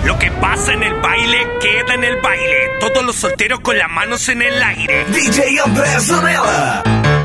Lo que pasa en el baile queda en el baile. Todos los solteros con las manos en el aire. DJ Andrés Zanella.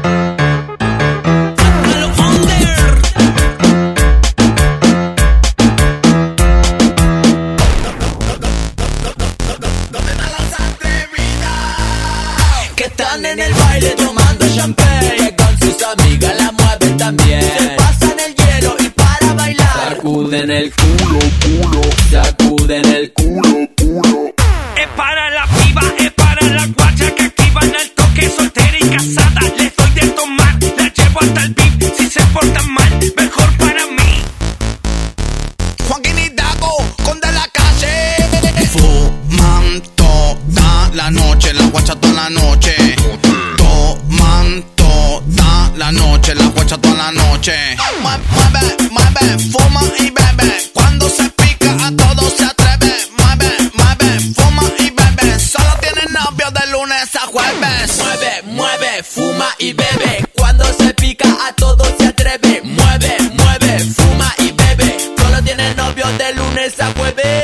Que están en el baile tomando champagne, con sus amigas la mueven también. Se pasan el hielo y para bailar sacuden el culo, culo, sacuden el culo, culo. Es para la piba, es para la guacha que activan al toque, soltera y casada. Les doy de tomar, la llevo hasta el beat. Si se portan mal, mejor para mí. Joaquín y Dago, con de la calle. Fuman toda la noche, la guacha toda la noche. Toman toda la noche, la guacha toda la noche. Mueve, mueve, fuma y bebe. Cuando se pica a todos se atreve. Mueve, mueve, fuma y bebe. Solo tiene novio de lunes a jueves. Mueve, mueve, fuma y bebe. Cuando se pica a todos se atreve. Mueve, mueve, fuma y bebe. Solo tiene novio de lunes a jueves.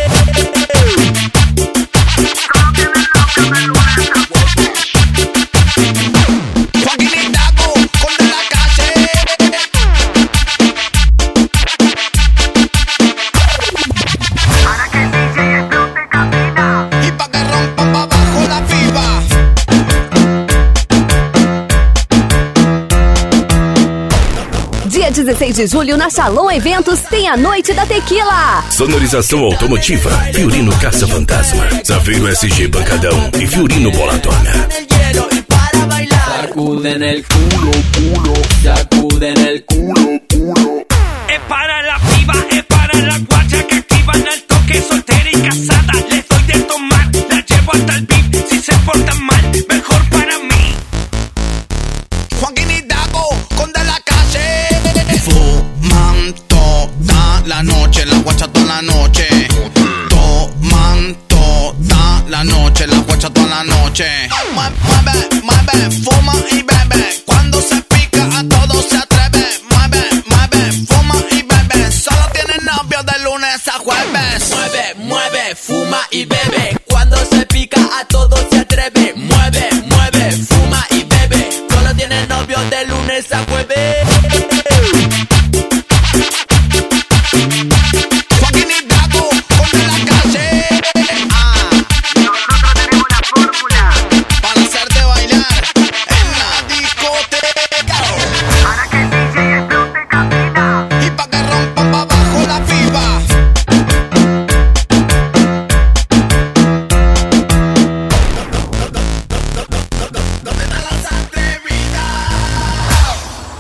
Joaquín y Dago, con de la calle. Para que el DJ explote cabina. Y pa' que rompan pa' abajo la piba. Dia 16 de julho, na Shalom Eventos, tem a Noite da Tequila. Sonorização automotiva, Fiorino Caça Fantasma, Zafiro SG Pancadão e Fiorino Bolatona. El hielo y para bailar sacuden el culo, culo, sacuden el culo, culo. Es para la piba, es para la guacha que activan al toque, soltera y casada. Les doy de tomar, la llevo hasta el beat. Si se portan mal, mejor para mí. Joaquín y Dago, con de la calle. Fuman toda la noche, la guacha toda la noche. Toman toda la noche, la guacha toda la noche. Mueve, mueve, fuma y bebe. Cuando se pica a todos se atreve. Mueve, mueve, fuma y bebe. Solo tiene novio de lunes a jueves. Mueve, mueve, fuma y bebe.